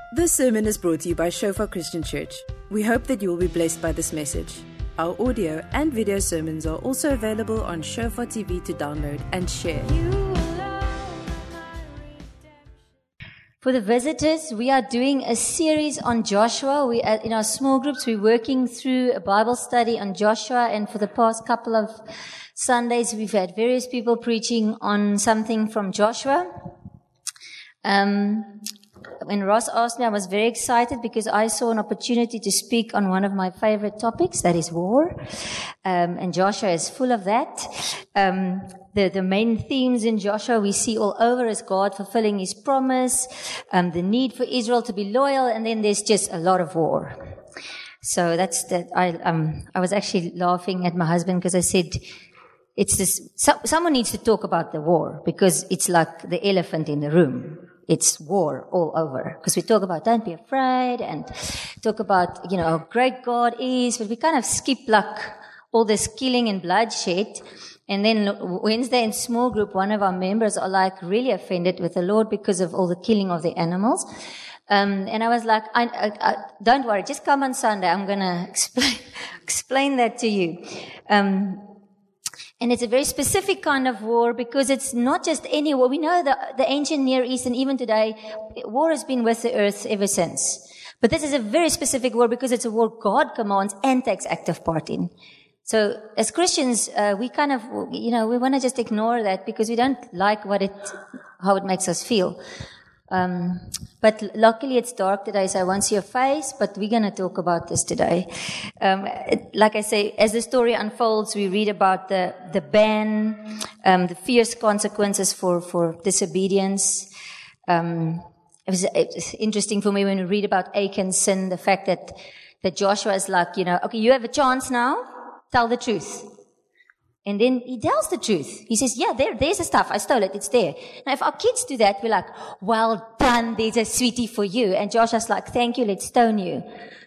This sermon is brought to you by Shofar Christian Church. We hope that you will be blessed by this message. Our audio and video sermons are also available on Shofar TV to download and share. For the visitors, we are doing a series on Joshua. We in our small groups, we're working through a Bible study on Joshua, and for the past couple of Sundays, we've had various people preaching on something from Joshua. When Ross asked me, I was very excited because I saw an opportunity to speak on one of my favorite topics, that is war. And Joshua is full of that. The main themes in Joshua we see all over is God fulfilling his promise, the need for Israel to be loyal, and then there's just a lot of war. So that's that. I was actually laughing at my husband because I said, it's this, someone needs to talk about the war because it's like the elephant in the room. It's war all over. Because we talk about don't be afraid and talk about, how great God is, but we kind of skip like all this killing and bloodshed. And then Wednesday in small group, one of our members are like really offended with the Lord because of all the killing of the animals. And I was like, I don't worry, just come on Sunday. I'm going to explain that to you. And it's a very specific kind of war because it's not just any war. We know the ancient Near East and even today, war has been with the earth ever since. But this is a very specific war because it's a war God commands and takes active part in. So as Christians, we kind of, we want to just ignore that because we don't like how it makes us feel. But luckily it's dark today, so I won't see your face, but we're going to talk about this today. Like I say, as the story unfolds, we read about the ban, the fierce consequences for disobedience. It was interesting for me when we read about Achan's sin, the fact that Joshua is like, okay, you have a chance now, tell the truth. And then he tells the truth. He says, yeah, there's the stuff. I stole it. It's there. Now, if our kids do that, we're like, well done. There's a sweetie for you. And Joshua's like, thank you. Let's stone you.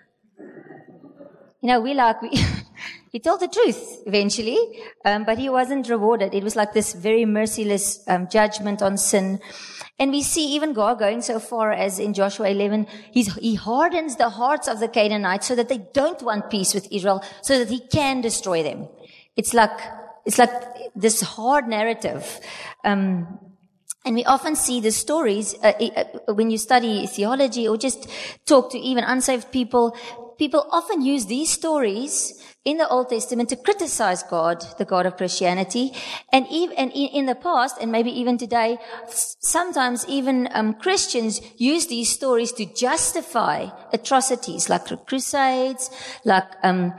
He told the truth eventually, but he wasn't rewarded. It was like this very merciless judgment on sin. And we see even God going so far as in Joshua 11, he hardens the hearts of the Canaanites so that they don't want peace with Israel, so that he can destroy them. It's like this hard narrative. And we often see the stories, when you study theology or just talk to even unsaved people, people often use these stories in the Old Testament to criticize God, the God of Christianity. And in the past, and maybe even today, sometimes even Christians use these stories to justify atrocities like crusades, like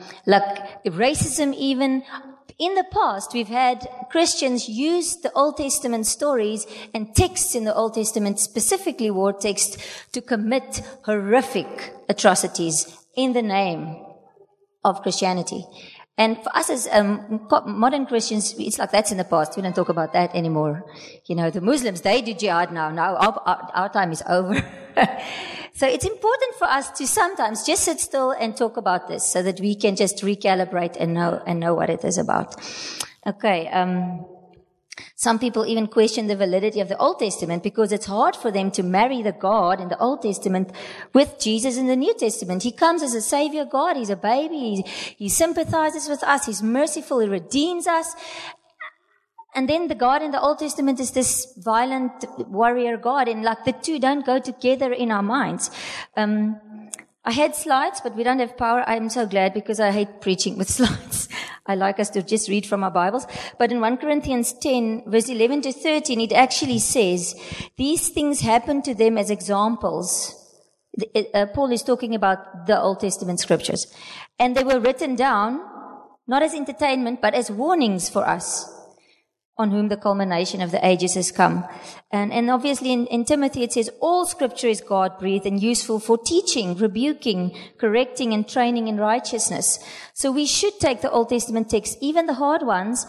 racism even. In the past, we've had Christians use the Old Testament stories and texts in the Old Testament, specifically war texts, to commit horrific atrocities in the name of Christianity. And for us as modern Christians, it's like that's in the past. We don't talk about that anymore. The Muslims, they do jihad now. Now our time is over. So it's important for us to sometimes just sit still and talk about this so that we can just recalibrate and know what it is about. Okay. Some people even question the validity of the Old Testament because it's hard for them to marry the God in the Old Testament with Jesus in the New Testament. He comes as a Savior God. He's a baby. He sympathizes with us. He's merciful. He redeems us. And then the God in the Old Testament is this violent warrior God, and like the two don't go together in our minds. I had slides, but we don't have power. I'm so glad because I hate preaching with slides. I like us to just read from our Bibles. But in 1 Corinthians 10, verse 11 to 13, it actually says, these things happen to them as examples. Paul is talking about the Old Testament scriptures. And they were written down, not as entertainment, but as warnings for us, on whom the culmination of the ages has come. And obviously in Timothy it says, all scripture is God-breathed and useful for teaching, rebuking, correcting, and training in righteousness. So we should take the Old Testament text, even the hard ones,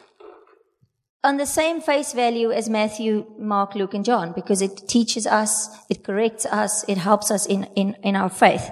on the same face value as Matthew, Mark, Luke, and John, because it teaches us, it corrects us, it helps us in our faith.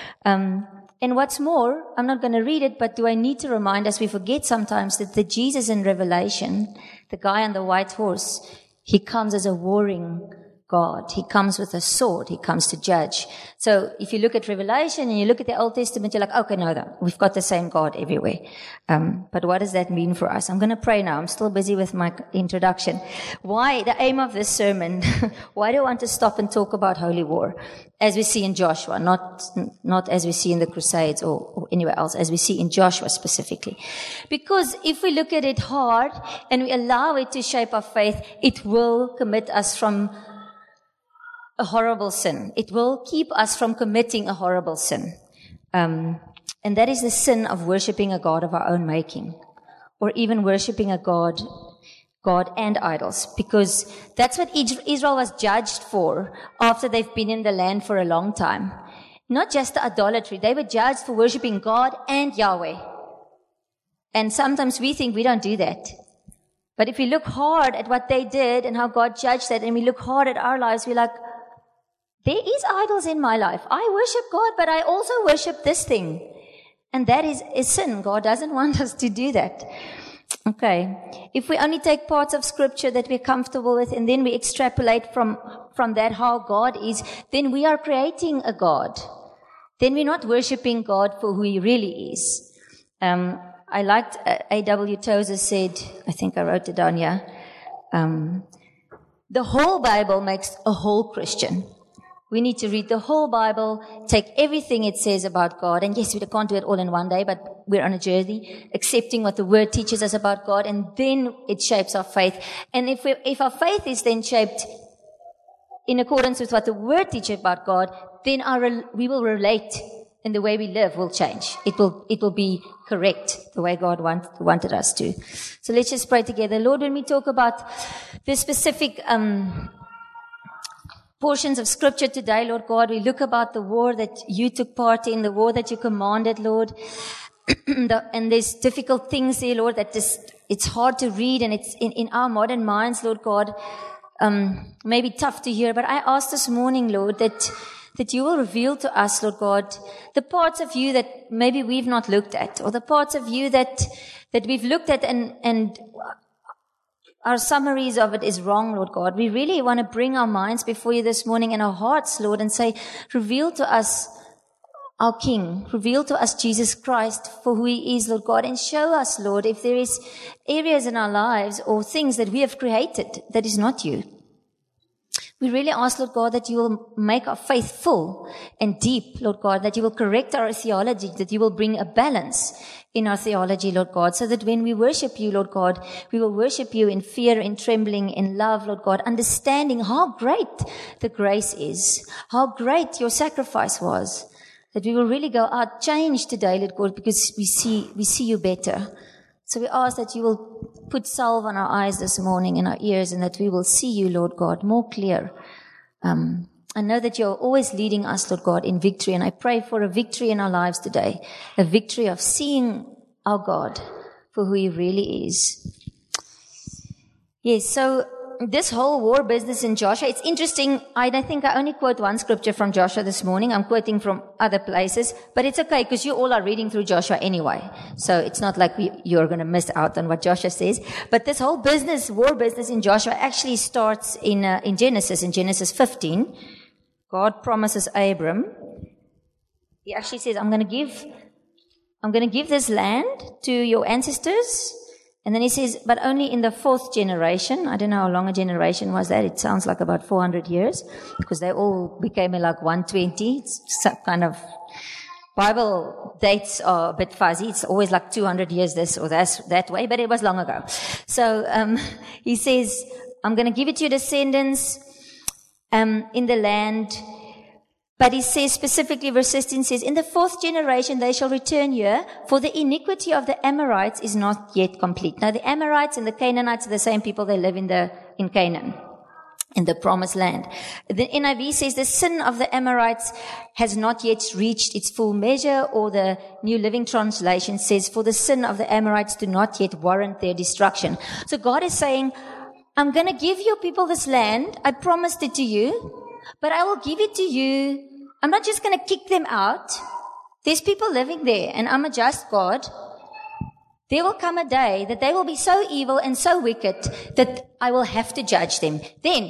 And what's more, I'm not going to read it, but do I need to remind us, we forget sometimes that the Jesus in Revelation, the guy on the white horse, he comes as a warring God. He comes with a sword. He comes to judge. So if you look at Revelation and you look at the Old Testament, you're like, okay, no, we've got the same God everywhere. But what does that mean for us? I'm going to pray now. I'm still busy with my introduction. Why, the aim of this sermon, why do I want to stop and talk about holy war? As we see in Joshua, not as we see in the Crusades or anywhere else, as we see in Joshua specifically. Because if we look at it hard and we allow it to shape our faith, it will commit us from a horrible sin. It will keep us from committing a horrible sin. And that is the sin of worshipping a God of our own making, or even worshipping a God and idols, because that's what Israel was judged for after they've been in the land for a long time. Not just the idolatry. They were judged for worshipping God and Yahweh. And sometimes we think we don't do that. But if we look hard at what they did and how God judged that, and we look hard at our lives, we're like, there is idols in my life. I worship God, but I also worship this thing. And that is a sin. God doesn't want us to do that. Okay. If we only take parts of scripture that we're comfortable with and then we extrapolate from that how God is, then we are creating a God. Then we're not worshiping God for who he really is. I liked A.W. Tozer said, I think I wrote it down here, the whole Bible makes a whole Christian. We need to read the whole Bible, take everything it says about God. And yes, we can't do it all in one day, but we're on a journey, accepting what the Word teaches us about God, and then it shapes our faith. And if our faith is then shaped in accordance with what the Word teaches about God, then we will relate, and the way we live will change. It will be correct, the way God wanted us to. So let's just pray together. Lord, when we talk about the specific portions of scripture today, Lord God, we look about the war that you took part in, the war that you commanded, Lord. And there's difficult things there, Lord, that it's hard to read, and it's in our modern minds, Lord God, maybe tough to hear. But I ask this morning, Lord, that you will reveal to us, Lord God, the parts of you that maybe we've not looked at, or the parts of you that we've looked at and our summaries of it is wrong, Lord God. We really want to bring our minds before you this morning and our hearts, Lord, and say, reveal to us our King. Reveal to us Jesus Christ for who he is, Lord God. And show us, Lord, if there is areas in our lives or things that we have created that is not you. We really ask, Lord God, that you will make our faith full and deep, Lord God, that you will correct our theology, that you will bring a balance in our theology, Lord God, so that when we worship you, Lord God, we will worship you in fear, in trembling, in love, Lord God, understanding how great the grace is, how great your sacrifice was, that we will really go out changed today, Lord God, because we see you better. So we ask that you will put salve on our eyes this morning and our ears, and that we will see you, Lord God, more clear. I know that you're always leading us, Lord God, in victory, and I pray for a victory in our lives today, a victory of seeing our God for who he really is. Yes, so this whole war business in Joshua, it's interesting. I think I only quote one scripture from Joshua this morning. I'm quoting from other places, but it's okay because you all are reading through Joshua anyway. So it's not like you're going to miss out on what Joshua says. But this whole war business in Joshua actually starts in Genesis 15. God promises Abram. He actually says, I'm going to give this land to your ancestors. And then he says, but only in the 4th generation. I don't know how long a generation was that. It sounds like about 400 years, because they all became like 120. It's some kind of Bible dates are a bit fuzzy. It's always like 200 years this or that way, but it was long ago. So he says, I'm going to give it to your descendants in the land. But he says specifically, verse 16 says, in the 4th generation they shall return here, for the iniquity of the Amorites is not yet complete. Now the Amorites and the Canaanites are the same people. They live in Canaan, in the promised land. The NIV says the sin of the Amorites has not yet reached its full measure, or the New Living Translation says, for the sin of the Amorites do not yet warrant their destruction. So God is saying, I'm going to give your people this land. I promised it to you, but I will give it to you. I'm not just going to kick them out. There's people living there, and I'm a just God. There will come a day that they will be so evil and so wicked that I will have to judge them. Then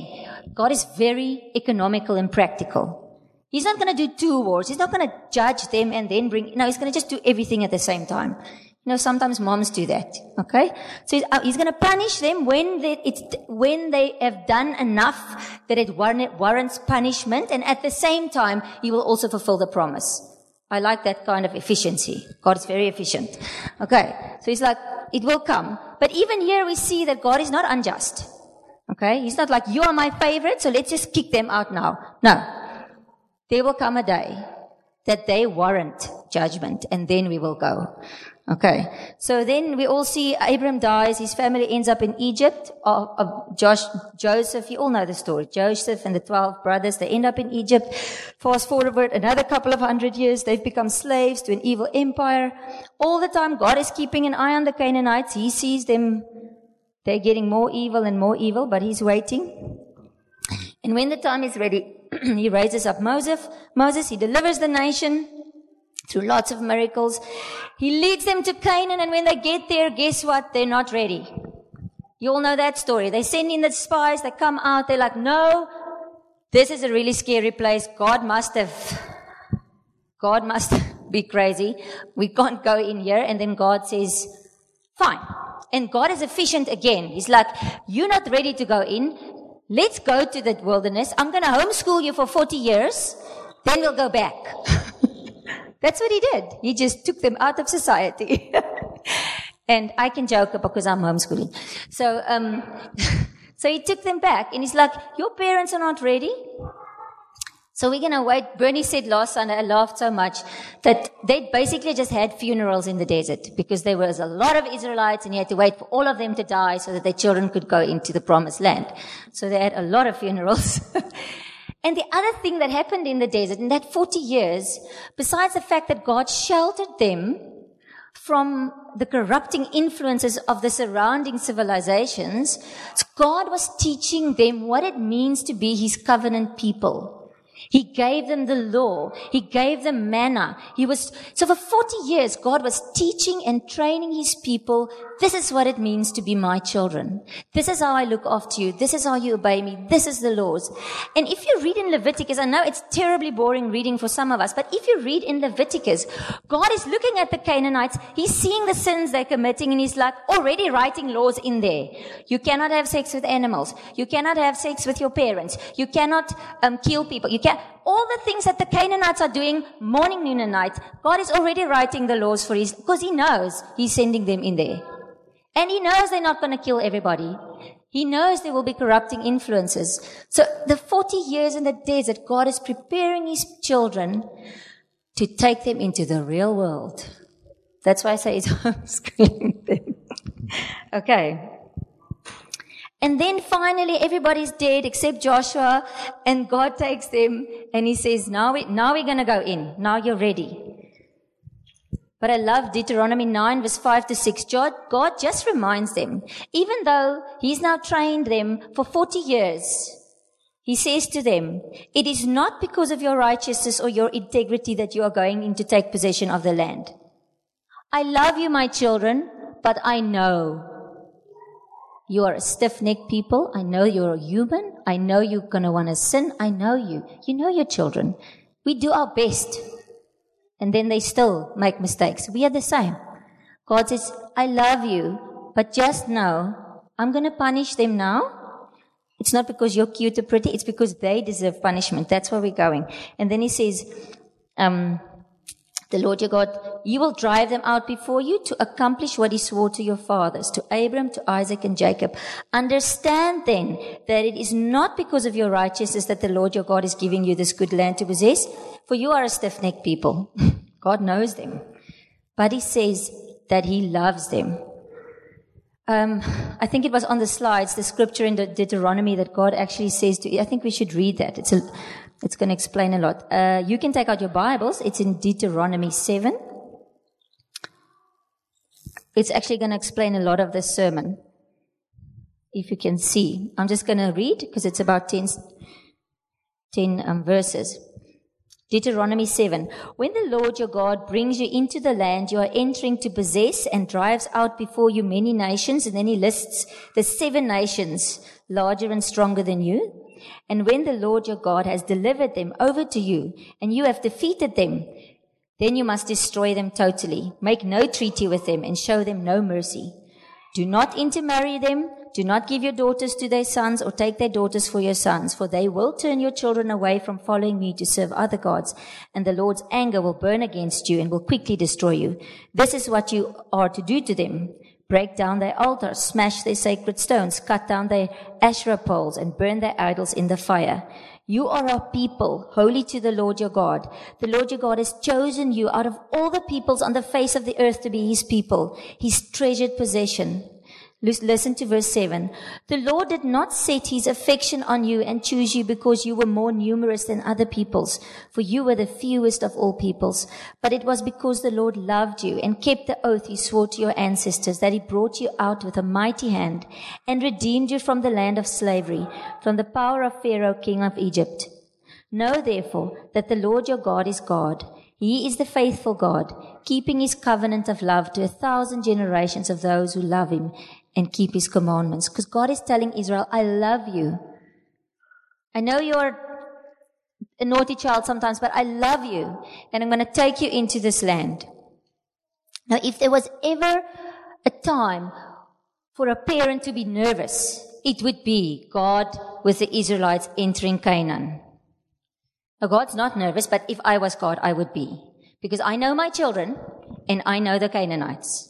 God is very economical and practical. He's not going to do 2 wars. He's not going to judge them and then he's going to just do everything at the same time. Sometimes moms do that, okay? So he's going to punish them when they have done enough that it warrants punishment, and at the same time, he will also fulfill the promise. I like that kind of efficiency. God is very efficient. Okay, so he's like, it will come. But even here we see that God is not unjust. Okay, he's not like, you are my favorite, so let's just kick them out now. No. There will come a day that they warrant judgment, and then we will go. Okay, so then we all see Abram dies, his family ends up in Egypt, Joseph, you all know the story, Joseph and the 12 brothers, they end up in Egypt. Fast forward another couple of 100 years, they've become slaves to an evil empire. All the time God is keeping an eye on the Canaanites, he sees them, they're getting more evil, but he's waiting. And when the time is ready, he raises up Moses, he delivers the nation through lots of miracles. He leads them to Canaan, and when they get there, guess what? They're not ready. You all know that story. They send in the spies, they come out, they're like, no, this is a really scary place. God must be crazy. We can't go in here. And then God says, fine. And God is efficient again. He's like, you're not ready to go in. Let's go to the wilderness. I'm going to homeschool you for 40 years. Then we'll go back. That's what he did. He just took them out of society. And I can joke because I'm homeschooling. So he took them back, and he's like, your parents are not ready. So we're going to wait. Bernie said last Sunday, I laughed so much, that they basically just had funerals in the desert because there was a lot of Israelites and you had to wait for all of them to die so that their children could go into the promised land. So they had a lot of funerals. And the other thing that happened in the desert in that 40 years, besides the fact that God sheltered them from the corrupting influences of the surrounding civilizations, God was teaching them what it means to be his covenant people. He gave them the law. He gave them manna. So for 40 years, God was teaching and training his people. This is what it means to be my children. This is how I look after you. This is how you obey me. This is the laws. And if you read in Leviticus, I know it's terribly boring reading for some of us, but if you read in Leviticus, God is looking at the Canaanites. He's seeing the sins they're committing, and he's like already writing laws in there. You cannot have sex with animals. You cannot have sex with your parents. You cannot kill people. All the things that the Canaanites are doing morning, noon, and night, God is already writing the laws for because he knows he's sending them in there. And he knows they're not going to kill everybody. He knows there will be corrupting influences. So the 40 years in the desert, God is preparing his children to take them into the real world. That's why I say he's homeschooling them. Okay. And then finally everybody's dead except Joshua, and God takes them and he says, now we're going to go in. Now you're ready. But I love Deuteronomy 9 verse 5 to 6. God just reminds them, even though he's now trained them for 40 years, he says to them, it is not because of your righteousness or your integrity that you are going in to take possession of the land. I love you, my children, but I know you are a stiff-necked people. I know you're a human. I know you're going to want to sin. I know you. You know your children. We do our best. And then they still make mistakes. We are the same. God says, I love you, but just know, I'm going to punish them now. It's not because you're cute or pretty. It's because they deserve punishment. That's where we're going. And then he says, the Lord your God, you will drive them out before you to accomplish what he swore to your fathers, to Abraham, to Isaac, and Jacob. Understand then that it is not because of your righteousness that the Lord your God is giving you this good land to possess, for you are a stiff-necked people. God knows them. But he says that he loves them. I think it was on the slides, the scripture in Deuteronomy that God actually says to, I think we should read that. It's going to explain a lot. You can take out your Bibles. It's in Deuteronomy 7. It's actually going to explain a lot of this sermon. If you can see. I'm just going to read because it's about 10 verses. Deuteronomy 7. When the Lord your God brings you into the land you are entering to possess and drives out before you many nations, and then he lists the 7 nations larger and stronger than you, And when the Lord your God has delivered them over to you, and you have defeated them, then you must destroy them totally. Make no treaty with them, and show them no mercy. Do not intermarry them. Do not give your daughters to their sons, or take their daughters for your sons, for they will turn your children away from following me to serve other gods, and the Lord's anger will burn against you and will quickly destroy you. This is what you are to do to them. Break down their altars, smash their sacred stones, cut down their Asherah poles, and burn their idols in the fire. You are a people, holy to the Lord your God. The Lord your God has chosen you out of all the peoples on the face of the earth to be his people, his treasured possession. Listen to verse 7. The Lord did not set his affection on you and choose you because you were more numerous than other peoples, for you were the fewest of all peoples. But it was because the Lord loved you and kept the oath he swore to your ancestors, that he brought you out with a mighty hand and redeemed you from the land of slavery, from the power of Pharaoh, king of Egypt. Know therefore that the Lord your God is God. He is the faithful God, keeping his covenant of love to 1,000 generations of those who love him and keep his commandments. Because God is telling Israel, I love you. I know you're a naughty child sometimes, but I love you. And I'm going to take you into this land. Now, if there was ever a time for a parent to be nervous, it would be God with the Israelites entering Canaan. Now, God's not nervous, but if I was God, I would be. Because I know my children, and I know the Canaanites.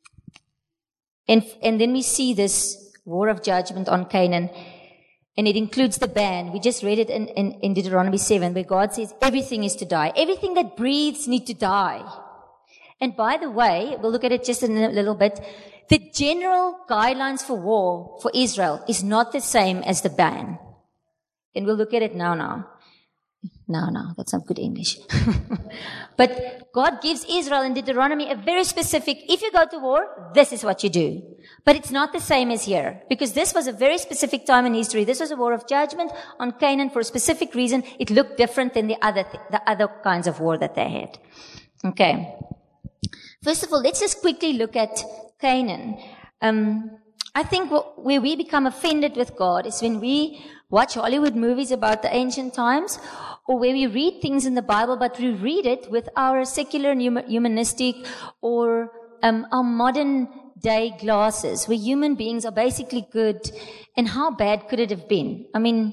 And then we see this war of judgment on Canaan, and it includes the ban. We just read it in Deuteronomy 7, where God says everything is to die. Everything that breathes needs to die. And by the way, we'll look at it just in a little bit. The general guidelines for war for Israel is not the same as the ban. And we'll look at it now. No, that's not good English. But God gives Israel in Deuteronomy a very specific, if you go to war, this is what you do. But it's not the same as here, because this was a very specific time in history. This was a war of judgment on Canaan for a specific reason. It looked different than the other kinds of war that they had. Okay. First of all, let's just quickly look at Canaan. I think where we become offended with God is when we watch Hollywood movies about the ancient times, or where we read things in the Bible, but we read it with our secular and humanistic or our modern day glasses, where human beings are basically good, and how bad could it have been? And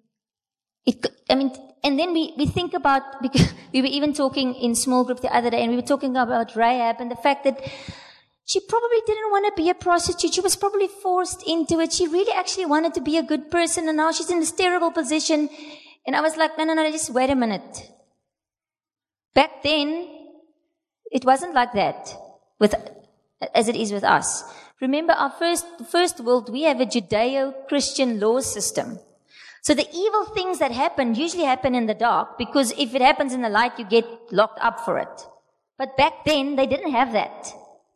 then we think about, because we were even talking in small group the other day, and we were talking about Rahab and the fact that she probably didn't want to be a prostitute. She was probably forced into it. She really actually wanted to be a good person, and now she's in this terrible position. And I was like, no, just wait a minute. Back then, it wasn't like that as it is with us. Remember, the first world, we have a Judeo-Christian law system. So the evil things that happen usually happen in the dark, because if it happens in the light, you get locked up for it. But back then, they didn't have that.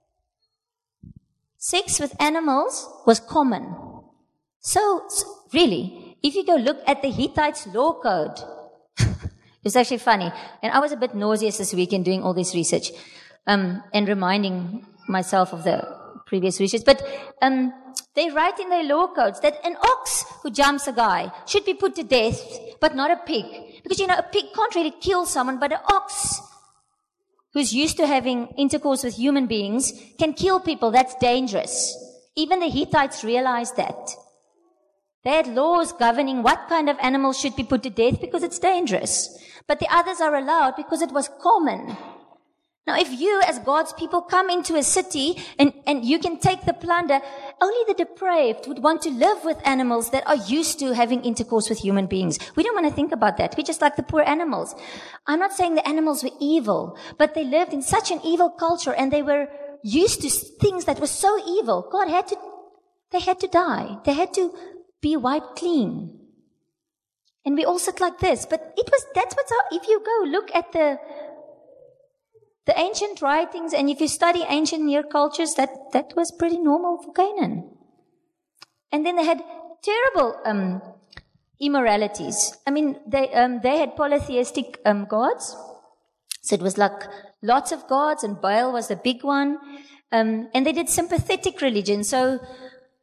Sex with animals was common. So really, if you go look at the Hittites' law code, it's actually funny. And I was a bit nauseous this weekend doing all this research, and reminding myself of the previous research. But they write in their law codes that an ox who jumps a guy should be put to death, but not a pig. Because, a pig can't really kill someone, but an ox who's used to having intercourse with human beings can kill people. That's dangerous. Even the Hittites realized that. They had laws governing what kind of animals should be put to death because it's dangerous. But the others are allowed because it was common. Now, if you, as God's people, come into a city and you can take the plunder, only the depraved would want to live with animals that are used to having intercourse with human beings. We don't want to think about that. We just like the poor animals. I'm not saying the animals were evil, but they lived in such an evil culture, and they were used to things that were so evil. They had to die. They had to be wiped clean. And we all sit like this. But if you go look at the ancient writings, and if you study ancient Near cultures, that was pretty normal for Canaan. And then they had terrible immoralities. They had polytheistic gods. So it was like lots of gods, and Baal was the big one. And they did sympathetic religion. So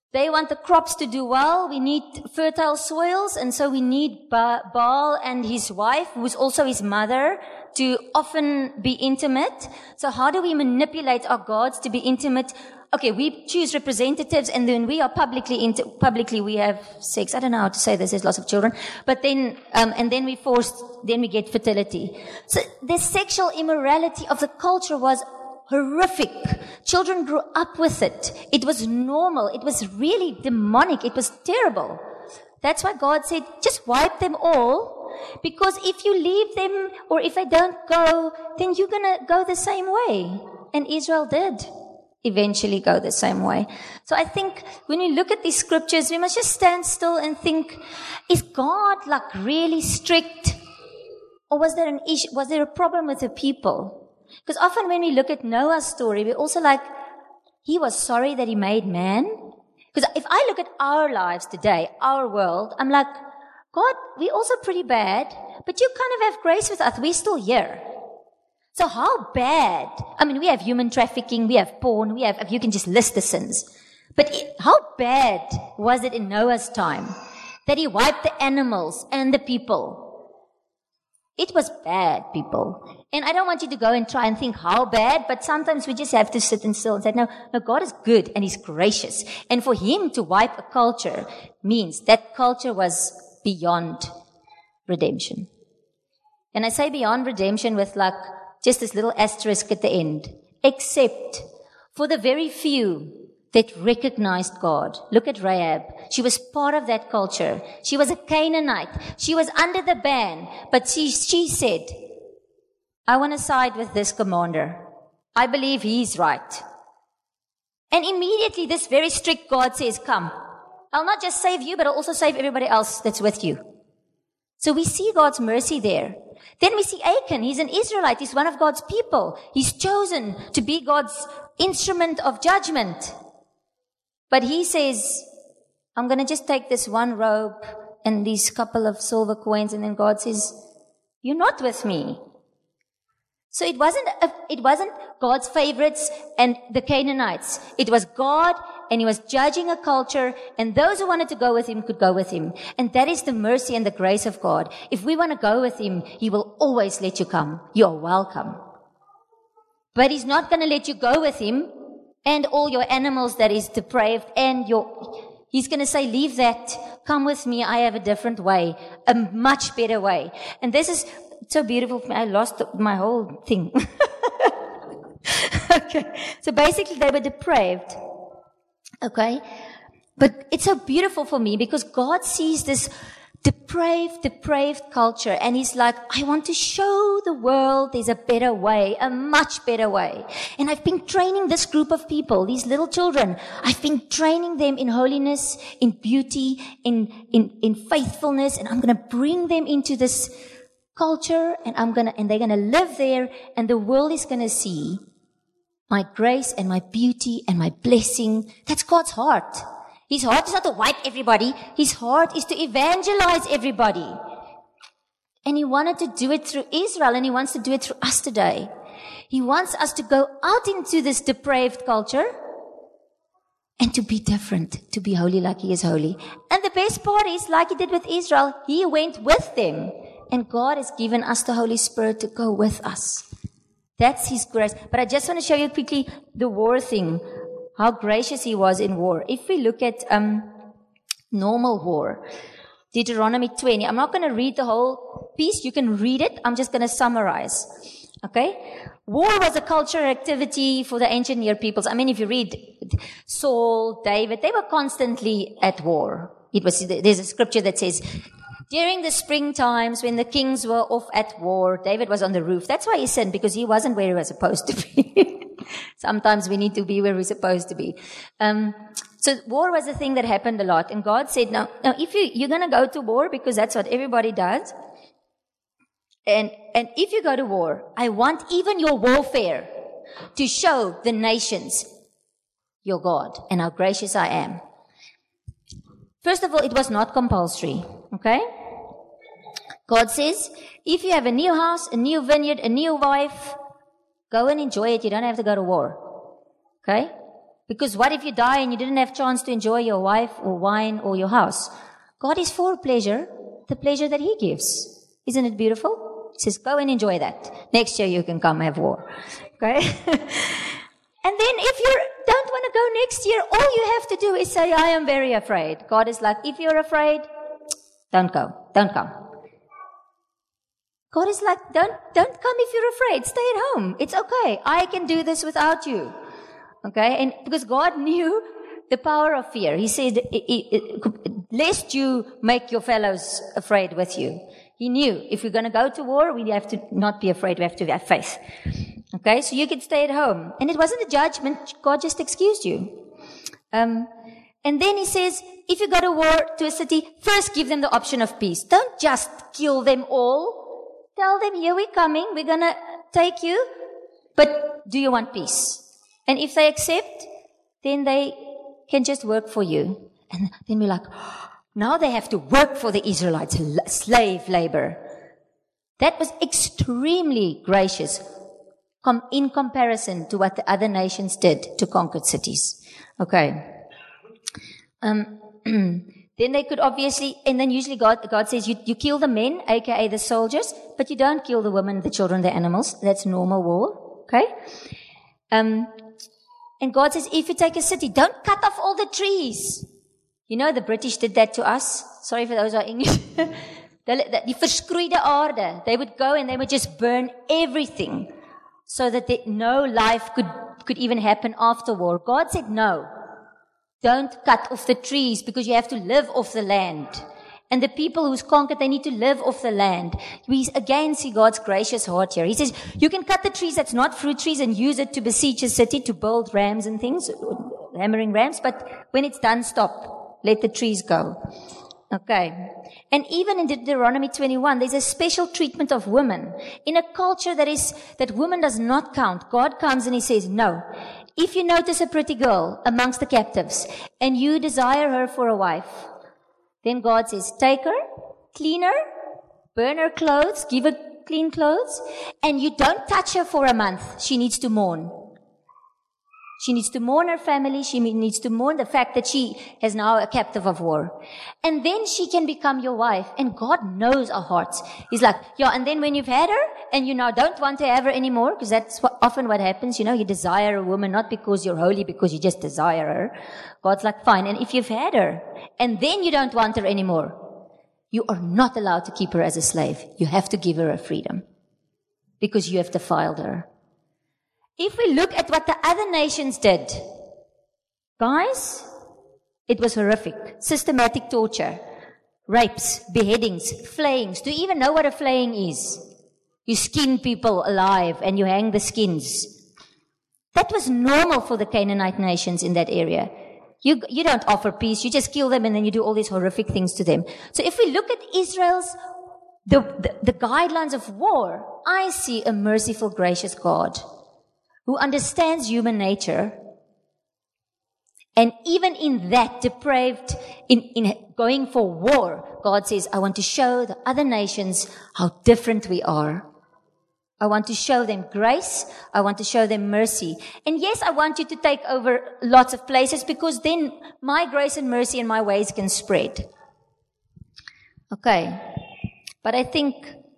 They want the crops to do well. We need fertile soils. And so we need Baal and his wife, who is also his mother, to often be intimate. So how do we manipulate our gods to be intimate? Okay, we choose representatives, and then we are publicly we have sex. I don't know how to say this. There's lots of children. But then, and then then we get fertility. So the sexual immorality of the culture was horrific. Children grew up with it. It was normal. It was really demonic. It was terrible. That's why God said, just wipe them all, because if you leave them, or if they don't go, then you're going to go the same way. And Israel did eventually go the same way. So I think when we look at these scriptures, we must just stand still and think, is God like really strict? Or was there an issue? Was there a problem with the people? Because often when we look at Noah's story, we're also like, he was sorry that he made man. Because if I look at our lives today, our world, I'm like, God, we're also pretty bad, but you kind of have grace with us. We're still here. So how bad? I mean, we have human trafficking, we have porn, you can just list the sins. But how bad was it in Noah's time that he wiped the animals and the people? It was bad, people. And I don't want you to go and try and think how bad, but sometimes we just have to sit still and say, no, God is good and he's gracious. And for him to wipe a culture means that culture was beyond redemption. And I say beyond redemption with like just this little asterisk at the end. Except for the very few that recognized God. Look at Rahab. She was part of that culture. She was a Canaanite. She was under the ban. But she said, I want to side with this commander. I believe he's right. And immediately this very strict God says, come. I'll not just save you, but I'll also save everybody else that's with you. So we see God's mercy there. Then we see Achan. He's an Israelite. He's one of God's people. He's chosen to be God's instrument of judgment. But he says, I'm going to just take this one robe and these couple of silver coins. And then God says, you're not with me. So it wasn't God's favorites and the Canaanites. It was God, and he was judging a culture, and those who wanted to go with him could go with him. And that is the mercy and the grace of God. If we want to go with him, he will always let you come. You're welcome. But he's not going to let you go with him and all your animals that is depraved and he's going to say, leave that. Come with me. I have a different way, a much better way. And this is so beautiful for me. I lost my whole thing. Okay. So basically they were depraved. Okay. But it's so beautiful for me because God sees this depraved culture, and he's like, I want to show the world there's a better way, a much better way. And I've been training this group of people, these little children. I've been training them in holiness, in beauty, in faithfulness, and I'm going to bring them into this culture, and they're going to live there, and the world is going to see my grace and my beauty and my blessing. That's God's heart. His heart is not to wipe everybody. His heart is to evangelize everybody. And he wanted to do it through Israel, and he wants to do it through us today. He wants us to go out into this depraved culture and to be different, to be holy like he is holy. And the best part is, like he did with Israel, he went with them. And God has given us the Holy Spirit to go with us. That's his grace. But I just want to show you quickly the war thing, how gracious he was in war. If we look at normal war, Deuteronomy 20, I'm not going to read the whole piece. You can read it. I'm just going to summarize. Okay? War was a cultural activity for the ancient Near peoples. I mean, if you read Saul, David, they were constantly at war. There's a scripture that says, during the spring times when the kings were off at war, David was on the roof. That's why he sinned, because he wasn't where he was supposed to be. Sometimes we need to be where we're supposed to be. So war was a thing that happened a lot. And God said, now if you're going to go to war, because that's what everybody does. And if you go to war, I want even your warfare to show the nations your God and how gracious I am. First of all, it was not compulsory. Okay? God says, if you have a new house, a new vineyard, a new wife, go and enjoy it. You don't have to go to war. Okay? Because what if you die and you didn't have a chance to enjoy your wife or wine or your house? God is for pleasure, the pleasure that He gives. Isn't it beautiful? He says, go and enjoy that. Next year you can come have war. Okay? And then if you don't want to go next year, all you have to do is say, I am very afraid. God is like, if you're afraid, don't go. Don't come. God is like, don't come if you're afraid. Stay at home. It's okay. I can do this without you. Okay? And because God knew the power of fear. He said, lest you make your fellows afraid with you. He knew if we're going to go to war, we have to not be afraid. We have to have faith. Okay? So you can stay at home. And it wasn't a judgment. God just excused you. And then He says, if you go to war to a city, first give them the option of peace. Don't just kill them all. Tell them, here we're coming. We're going to take you. But do you want peace? And if they accept, then they can just work for you. And then we're like, now they have to work for the Israelites, slave labor. That was extremely gracious in comparison to what the other nations did to conquered cities. Okay. Then they could obviously, and then usually God says you kill the men, aka the soldiers, but you don't kill the women, the children, the animals. That's normal war. Okay? And God says, if you take a city, don't cut off all the trees. You know, the British did that to us. Sorry for those who are English. Die verskroeide aarde. They would go and they would just burn everything so that no life could even happen after war. God said, no. Don't cut off the trees because you have to live off the land. And the people who's conquered, they need to live off the land. We again see God's gracious heart here. He says, you can cut the trees that's not fruit trees and use it to besiege a city, to build rams and things, hammering rams. But when it's done, stop. Let the trees go. Okay. And even in Deuteronomy 21, there's a special treatment of women. In a culture that woman does not count, God comes and He says, no. If you notice a pretty girl amongst the captives and you desire her for a wife, then God says, take her, clean her, burn her clothes, give her clean clothes, and you don't touch her for a month. She needs to mourn. She needs to mourn her family. She needs to mourn the fact that she is now a captive of war. And then she can become your wife. And God knows our hearts. He's like, yeah, and then when you've had her and you now don't want to have her anymore, because that's often what happens, you desire a woman not because you're holy, because you just desire her. God's like, fine. And if you've had her and then you don't want her anymore, you are not allowed to keep her as a slave. You have to give her a freedom because you have defiled her. If we look at what the other nations did, guys, it was horrific. Systematic torture, rapes, beheadings, flayings. Do you even know what a flaying is? You skin people alive and you hang the skins. That was normal for the Canaanite nations in that area. You don't offer peace, you just kill them and then you do all these horrific things to them. So if we look at Israel's, the guidelines of war, I see a merciful, gracious God who understands human nature. And even in that depraved, in going for war, God says, I want to show the other nations how different we are. I want to show them grace. I want to show them mercy. And yes, I want you to take over lots of places because then my grace and mercy and my ways can spread. Okay. But I think,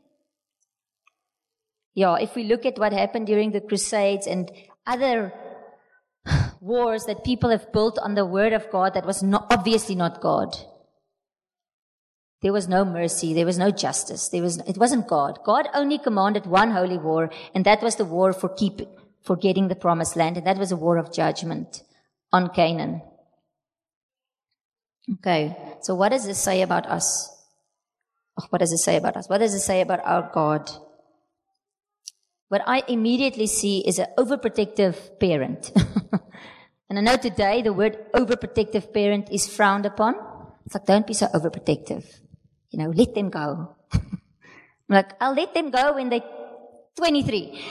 if we look at what happened during the Crusades and other wars that people have built on the word of God that was obviously not God. There was no mercy. There was no justice. It wasn't God. God only commanded one holy war, and that was the war for getting the promised land, and that was a war of judgment on Canaan. Okay, so what does this say about us? What does it say about us? What does it say about our God? What I immediately see is an overprotective parent. And I know today the word overprotective parent is frowned upon. It's like, don't be so overprotective. Let them go. I'm like, I'll let them go when they're 23.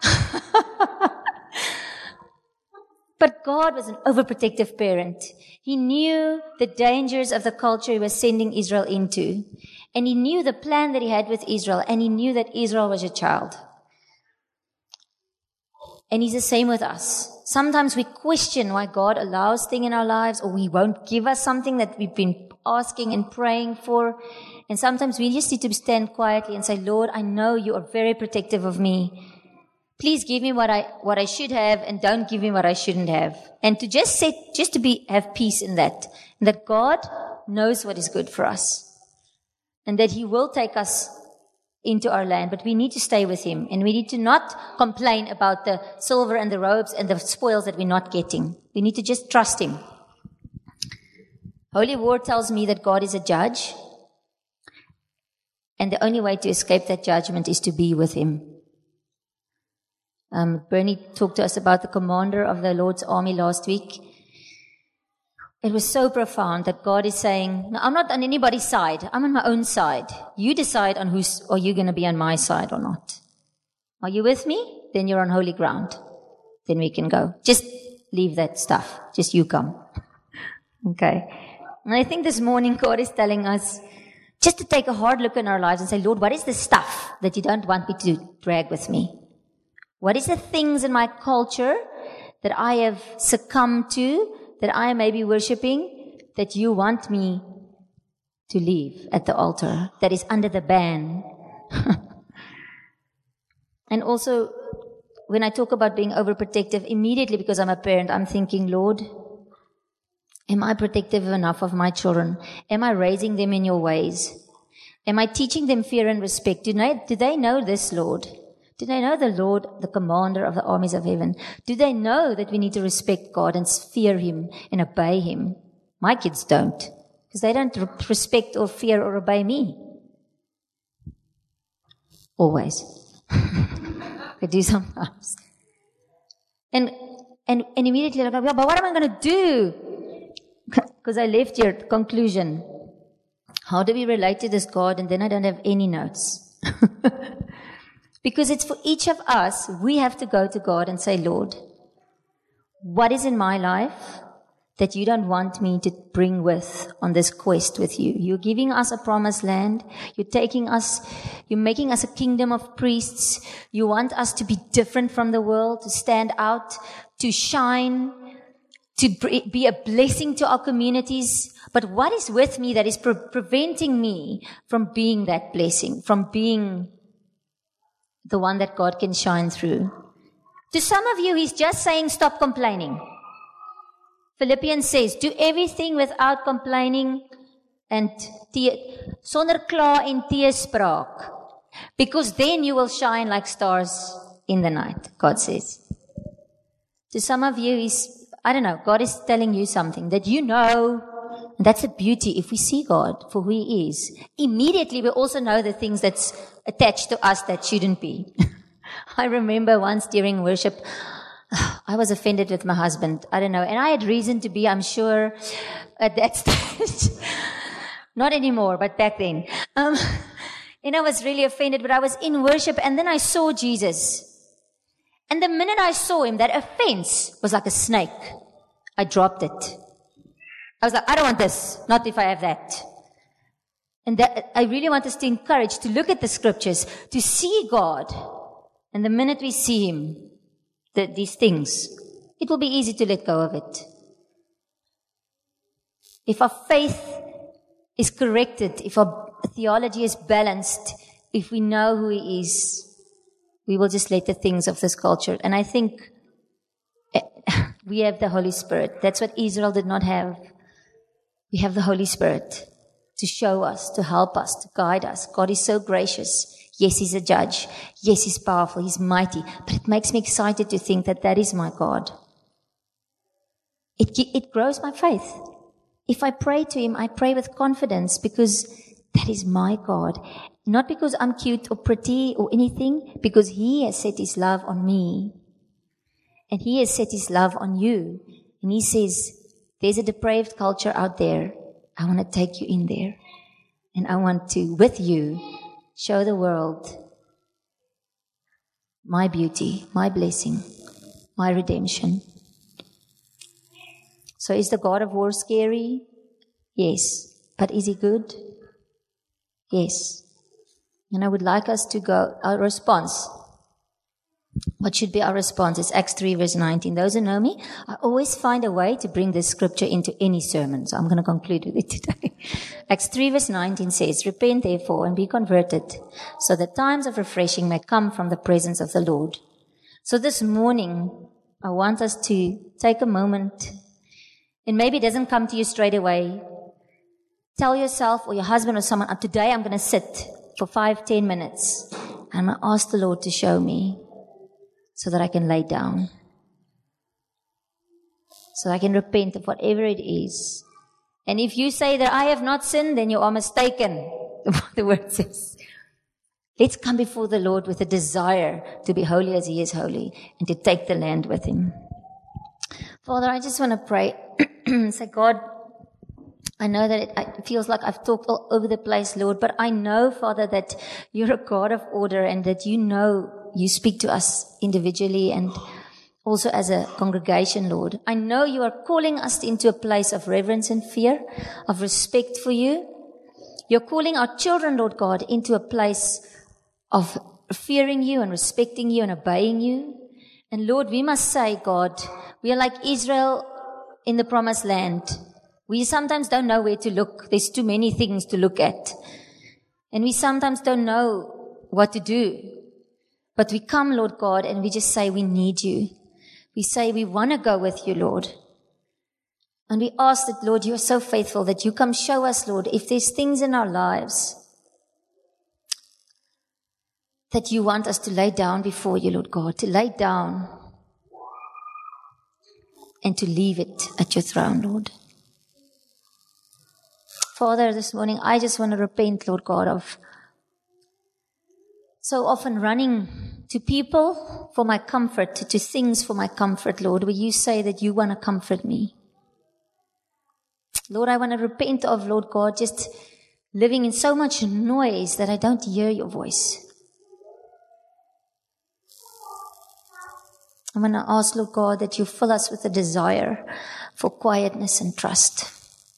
But God was an overprotective parent. He knew the dangers of the culture He was sending Israel into. And He knew the plan that He had with Israel. And He knew that Israel was a child. And He's the same with us. Sometimes we question why God allows things in our lives, or He won't give us something that we've been asking and praying for. And sometimes we just need to stand quietly and say, Lord, I know You are very protective of me. Please give me what I should have, and don't give me what I shouldn't have. And to have peace in that. And that God knows what is good for us. And that He will take us into our land, but we need to stay with Him, and we need to not complain about the silver and the robes and the spoils that we're not getting. We need to just trust Him. Holy Word tells me that God is a judge, and the only way to escape that judgment is to be with Him. Bernie talked to us about the commander of the Lord's army last week. It was so profound that God is saying, no, I'm not on anybody's side. I'm on my own side. You decide on are you going to be on my side or not. Are you with me? Then you're on holy ground. Then we can go. Just leave that stuff. Just you come. Okay. And I think this morning God is telling us just to take a hard look in our lives and say, Lord, what is the stuff that You don't want me to drag with me? What is the things in my culture that I have succumbed to, that I may be worshipping, that You want me to leave at the altar, that is under the ban? And also, when I talk about being overprotective, immediately because I'm a parent, I'm thinking, Lord, am I protective enough of my children? Am I raising them in Your ways? Am I teaching them fear and respect? Do they know this, Lord? Do they know the Lord, the commander of the armies of heaven? Do they know that we need to respect God and fear Him and obey Him? My kids don't, because they don't respect or fear or obey me. Always. They do sometimes. And immediately I go, but what am I going to do? Because I left here, conclusion. How do we relate to this God? And then I don't have any notes. Because it's for each of us, we have to go to God and say, Lord, what is in my life that You don't want me to bring with on this quest with You? You're giving us a promised land. You're making us a kingdom of priests. You want us to be different from the world, to stand out, to shine, to be a blessing to our communities. But what is with me that is preventing me from being that blessing, from being the one that God can shine through? To some of you, He's just saying, stop complaining. Philippians says, do everything without complaining and sonder kla en teespraak, because then you will shine like stars in the night, God says. To some of you, God is telling you something that you know. And that's the beauty. If we see God for who He is, immediately we also know the things that's attached to us that shouldn't be. I remember once during worship, I was offended with my husband. I don't know. And I had reason to be, I'm sure, at that stage. Not anymore, but back then. And I was really offended, but I was in worship, and then I saw Jesus. And the minute I saw Him, that offense was like a snake. I dropped it. I was like, I don't want this. Not if I have that. And that I really want us to encourage to look at the scriptures, to see God. And the minute we see Him, these things, it will be easy to let go of it. If our faith is corrected, if our theology is balanced, if we know who He is, we will just let the things of this culture. And I think we have the Holy Spirit. That's what Israel did not have. We have the Holy Spirit to show us, to help us, to guide us. God is so gracious. Yes, He's a judge. Yes, He's powerful. He's mighty. But it makes me excited to think that is my God. It grows my faith. If I pray to Him, I pray with confidence because that is my God. Not because I'm cute or pretty or anything, because He has set His love on me. And He has set His love on you. And He says, there's a depraved culture out there. I want to take you in there. And I want to, with you, show the world my beauty, my blessing, my redemption. So is the God of war scary? Yes. But is He good? Yes. And I would like us to go, our response What should be our response? It's Acts 3 verse 19. Those who know me, I always find a way to bring this scripture into any sermon. So I'm going to conclude with it today. Acts 3 verse 19 says, repent therefore and be converted, so that times of refreshing may come from the presence of the Lord. So this morning, I want us to take a moment, and maybe it doesn't come to you straight away. Tell yourself or your husband or someone, today I'm going to sit for 5-10 minutes. And I'm going to ask the Lord to show me so that I can lay down. So I can repent of whatever it is. And if you say that I have not sinned, then you are mistaken. The word says. Let's come before the Lord with a desire to be holy as He is holy and to take the land with Him. Father, I just want to pray. Say, God, I know that it feels like I've talked all over the place, Lord, but I know, Father, that You're a God of order and that You speak to us individually and also as a congregation, Lord. I know You are calling us into a place of reverence and fear, of respect for You. You're calling our children, Lord God, into a place of fearing You and respecting You and obeying You. And Lord, we must say, God, we are like Israel in the promised land. We sometimes don't know where to look. There's too many things to look at. And we sometimes don't know what to do. But we come, Lord God, and we just say we need You. We say we want to go with You, Lord. And we ask that, Lord, You are so faithful that You come show us, Lord, if there's things in our lives that You want us to lay down before You, Lord God, to lay down and to leave it at Your throne, Lord. Father, this morning, I just want to repent, Lord God, of so often running to people for my comfort, to things for my comfort, Lord, where You say that You want to comfort me. Lord, I want to repent of, Lord God, just living in so much noise that I don't hear Your voice. I want to ask, Lord God, that You fill us with a desire for quietness and trust.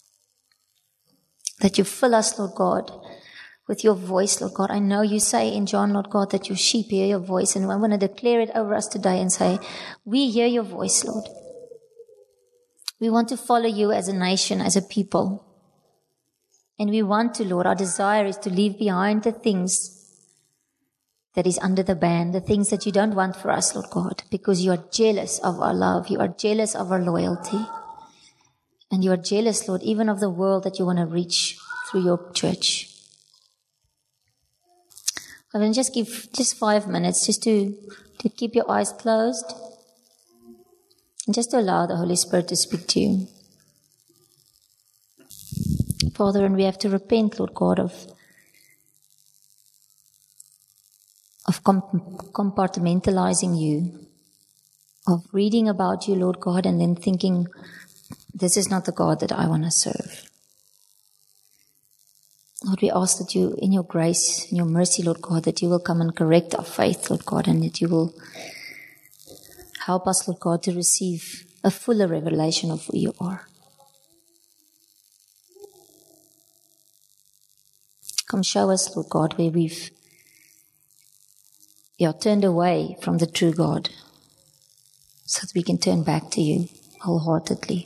That You fill us, Lord God, with Your voice, Lord God. I know You say in John, Lord God, that Your sheep hear Your voice. And I want to declare it over us today and say, we hear Your voice, Lord. We want to follow You as a nation, as a people. And we want to, Lord, our desire is to leave behind the things that is under the ban, the things that You don't want for us, Lord God, because You are jealous of our love. You are jealous of our loyalty. And You are jealous, Lord, even of the world that You want to reach through Your church. I'm going to just give just 5 minutes just to keep your eyes closed and just to allow the Holy Spirit to speak to you. Father, and we have to repent, Lord God, of compartmentalizing You, of reading about You, Lord God, and then thinking, this is not the God that I want to serve. Lord, we ask that You, in Your grace, in Your mercy, Lord God, that You will come and correct our faith, Lord God, and that You will help us, Lord God, to receive a fuller revelation of who You are. Come show us, Lord God, where we are turned away from the true God, so that we can turn back to You wholeheartedly.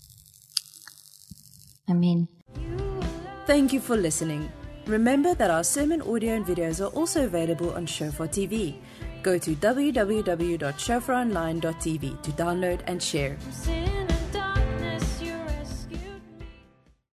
Amen. Thank you for listening. Remember that our sermon audio and videos are also available on Shofar TV. Go to www.shofaronline.tv to download and share.